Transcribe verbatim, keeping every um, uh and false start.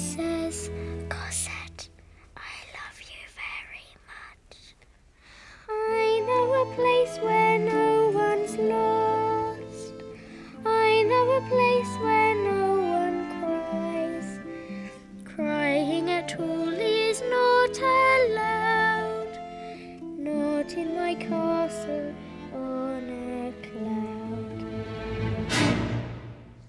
says, Cosette, I love you very much. I know a place where no one's lost. I know a place where no one cries. Crying at all is not allowed, not in my castle on a